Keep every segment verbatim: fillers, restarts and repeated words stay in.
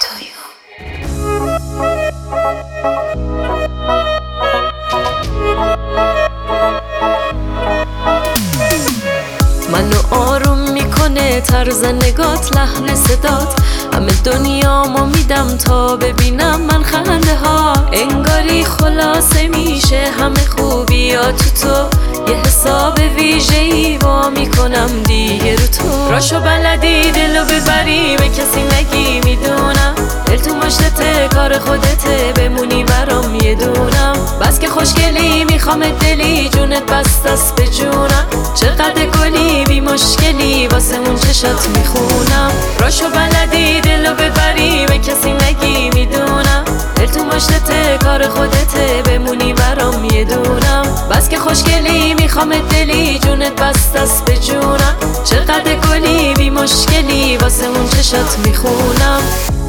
to you. منو آروم میکنه طرز نگات، لحن صدات، همه دنیامو میدم تا ببینم من خنده ها. انگاری خلاصه میشه همه خوبیات تو تو، یه حساب ویژه‌ای وا میکنم دیگه رو تو. راشو بلدی دلو ببری به کسی نگی، میدونم دل تو مشتته کار خودته، بمونی برام یه دونم. بس که خوشگلی میخوام دلی، جونت بست است به جونم. چقدر گلی بی مشکلی واسه اون چشات میخونم. راشو بلدی دلو ببری به کسی نگی، میدونم دل تو مشتته کار خودته، بمونی برام یه دونم. بس که خوشگلی میخوام دلی، جونت بست است به جونم. چقدر گلی بی مشکلی واسه اون چشات میخونم.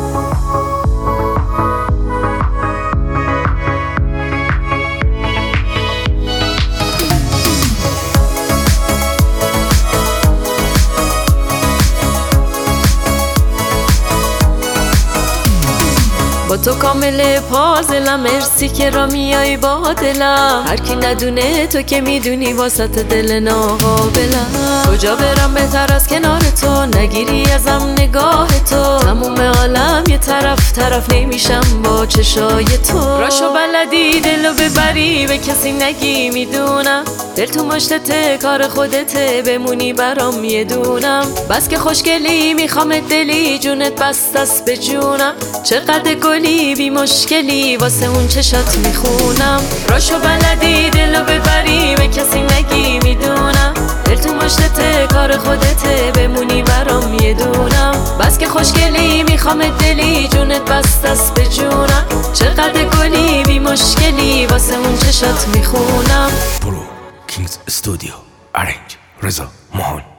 با تو کامل پازلم، مرسی که را میای با دلم. هر کی ندونه تو که میدونی واسط دل ناقابلم. کجا برم بهتر از کنار تو، نگیری ازم نگاه تو. تموم عالم یه طرف طرف نمیشم با چشای تو. راشو بلدی دلو ببری به کسی نگی، میدونم دل تو مشتته کار خودته، بمونی برام یه دونم. بس که خوشگلی میخوام دلی، جونت بست است به جونم. چقدر گلی بی مشکلی واسه اون چشات میخونم. راشو بلدی دلو ببری به کسی نگی، میدونم دل تو مشتته کار خودته، بمونی برام یه دونم. بس که خوشگلی میخوام دلی، جونت بست است به جونم. چقدر گلی بی مشکلی واسه اون چشات میخونم. برو کینگز استودیو، ارنج رضا ماهان.